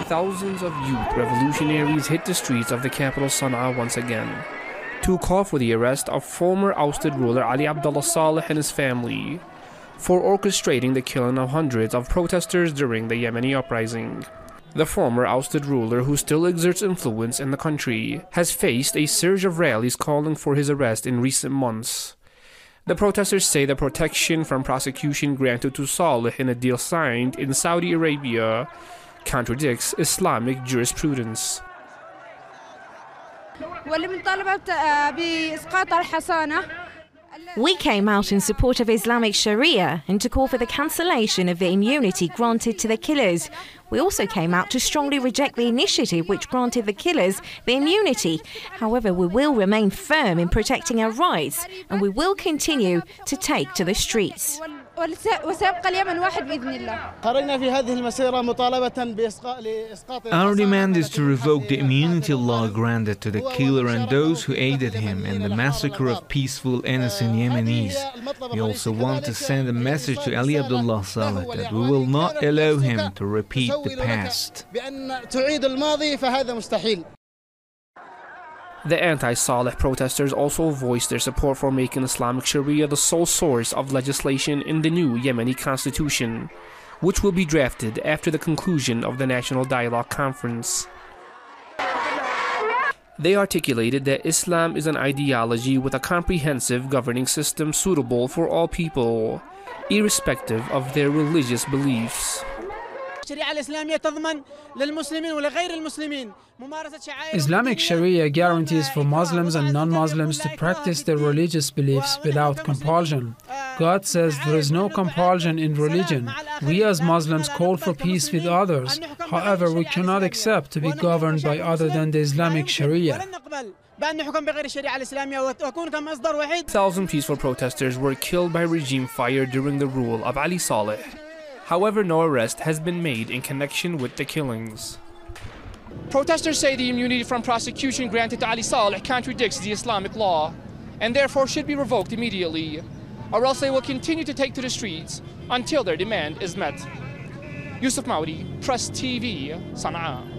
thousands of youth revolutionaries hit the streets of the capital Sana'a once again to call for the arrest of former ousted ruler Ali Abdullah Saleh and his family for orchestrating the killing of hundreds of protesters during the Yemeni uprising. The former ousted ruler, who still exerts influence in the country, has faced a surge of rallies calling for his arrest in recent months. The protesters say the protection from prosecution granted to Saleh in a deal signed in Saudi Arabia contradicts Islamic jurisprudence. We came out in support of Islamic Sharia and to call for the cancellation of the immunity granted to the killers. We also came out to strongly reject the initiative which granted the killers the immunity. However, we will remain firm in protecting our rights and we will continue to take to the streets. Our demand is to revoke the immunity law granted to the killer and those who aided him in the massacre of peaceful, innocent Yemenis. We also want to send a message to Ali Abdullah Saleh that we will not allow him to repeat the past. The anti-Saleh protesters also voiced their support for making Islamic Sharia the sole source of legislation in the new Yemeni constitution, which will be drafted after the conclusion of the National Dialogue Conference. They articulated that Islam is an ideology with a comprehensive governing system suitable for all people, irrespective of their religious beliefs. Islamic Sharia guarantees for Muslims and non-Muslims to practice their religious beliefs without compulsion. God says there is no compulsion in religion. We as Muslims call for peace with others. However, we cannot accept to be governed by other than the Islamic Sharia. 1,000 peaceful protesters were killed by regime fire during the rule of Ali Saleh. However, no arrest has been made in connection with the killings. Protesters say the immunity from prosecution granted to Ali Saleh contradicts the Islamic law and therefore should be revoked immediately, or else they will continue to take to the streets until their demand is met. Yusuf Maudi, Press TV, Sana'a.